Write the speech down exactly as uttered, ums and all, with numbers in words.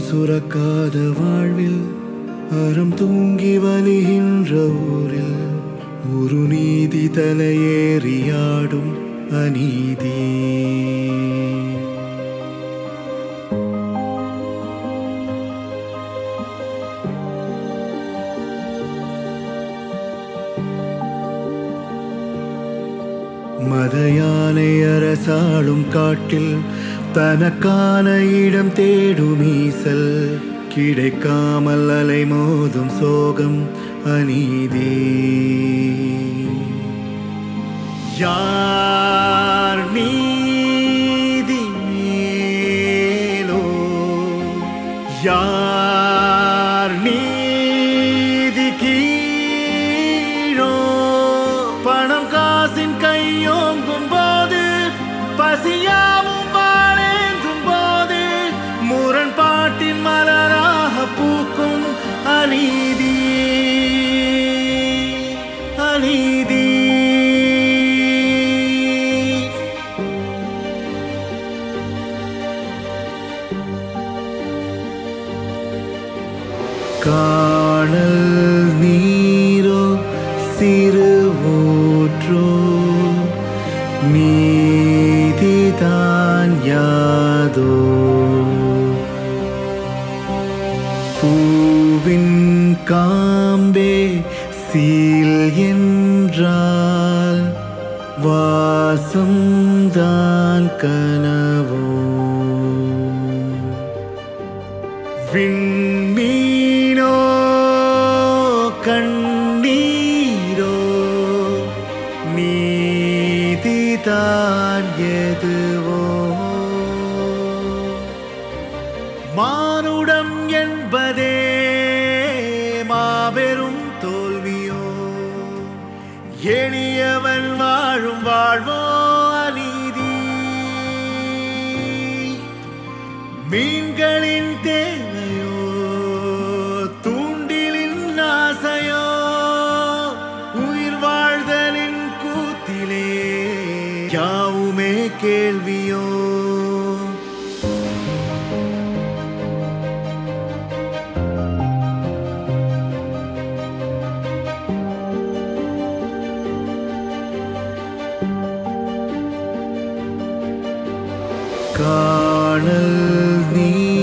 சுரக்காத வாழ்வில் அறம் தூங்கி வலிகின்ற ஊரில் ஒரு நீதி தலையேறியாடும் அநீதி. மத யானை அரசாளும் காட்டில் தனக்கான இடம் தேடும் ஈசல் கிடைக்காமல் அலை மோதும் சோகம் அநீதி. யார் நீதி மேலோ யார் நீதி கீழோ பணம் காசின் கையோங்கும் போது பசியாவும் வாழேந்தும் போது முரண்பாட்டின் மலராக பூக்கும் அநீதி அநீதி. காணல் நீரோ சிறு ஊற்றோ நீதிதான் யாதோ பூவின் காம்பே சீல் என்றால் வாசம்தான் கனவோ விண்மீனோ கண்ணீரோ நீதிதான் எதுவோ மானுடம் என்பதே மாபெரும் தோல்வியோ எளியவன் வாழும் வாழ்வோ அநீதி. மீன்களின் தேவையோ தூண்டிலின் ஆசையோ உயிர் வாழ்தலின் கூத்திலே யாவுமே கேள்வியோ. காணல் நீ